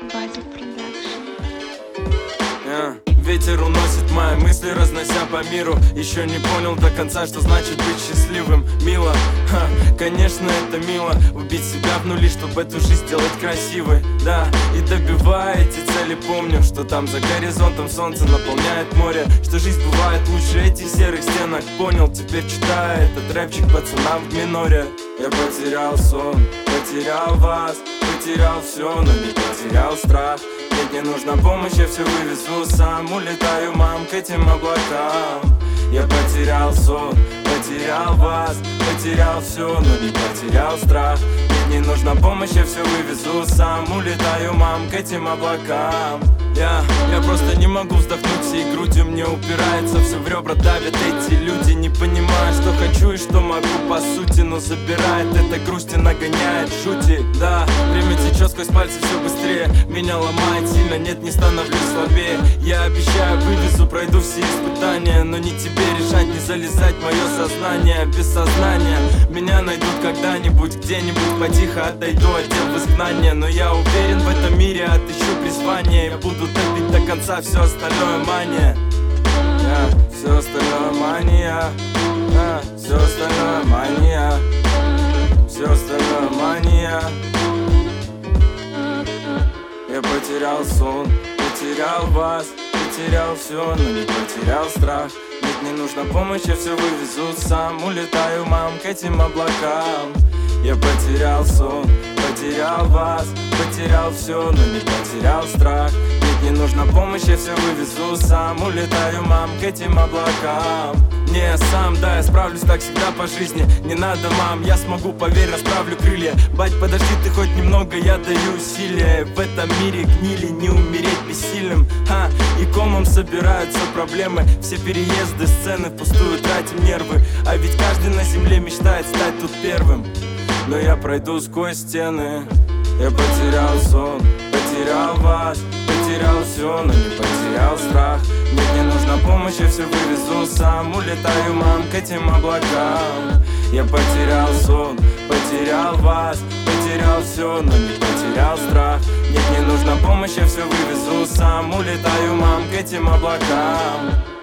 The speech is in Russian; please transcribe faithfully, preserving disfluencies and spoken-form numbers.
Базик Продакшн. Yeah. Ветер уносит мои мысли, разнося по миру. Еще не понял до конца, что значит быть счастливым. Мило, ха, конечно это мило. Убить себя в нули, чтобы эту жизнь сделать красивой. Да, и добивая эти цели, помню, что там за горизонтом солнце наполняет море. Что жизнь бывает лучше этих серых стенок. Понял, теперь читая этот рэпчик пацанам в миноре. Я потерял сон, потерял вас, потерял все, но не потерял страх. Ведь не нужна помощь, я все вывезу сам. Улетаю, мам, к этим облакам. Я потерял сон, потерял вас, потерял все, но не потерял страх. Ведь не нужна помощь, я все вывезу сам. Улетаю, мам, к этим облакам. Я, я просто не могу вздохнуть всей грудью, мне упирается, все в ребра давят эти люди. Не понимаю, что хочу и что могу по сути, но забирает эта грусть и нагоняет жути. Да, время течет сквозь пальцы все быстрее, меня ломает сильно, нет, не становлюсь слабее. Я обещаю, вывезу, пройду все испытания, но не тебе решать, не залезать в мое сознание. Без сознания меня найдут когда-нибудь, где-нибудь потихо отойду от дел в изгнание. Но я уверен, в этом мире отыщу призвание. Я буду топить до конца, все остальное мания. Yeah, все остальное мания. Yeah, все остальное мания. Все остальное мания. Я потерял сон, потерял вас, потерял все, но не потерял страх. Ведь не нужна помощь, я все вывезу сам. Улетаю, мам, к этим облакам. Я потерял сон, потерял вас, потерял все, но не потерял страх. Ведь не нужна помощь, я все вывезу сам. Улетаю, мам, к этим облакам. Не я сам, да, я справлюсь так всегда по жизни. Не надо, мам, я смогу, поверь, расправлю крылья. Бать, подожди ты хоть немного, я даю усилия. В этом мире гнили, не умереть бессильным. Ха, и комом собираются проблемы. Все переезды, сцены, впустую тратим нервы. А ведь каждый на земле мечтает стать тут первым. Но я пройду сквозь стены. Я потерял сон, потерял вас, потерял все, но не потерял страх. Мне не нужна помощь, я все вывезу сам. Улетаю, мам, к этим облакам. Я потерял сон, потерял вас, потерял все, но не потерял страх. Мне не нужна помощь, я все вывезу сам. Улетаю, мам, к этим облакам.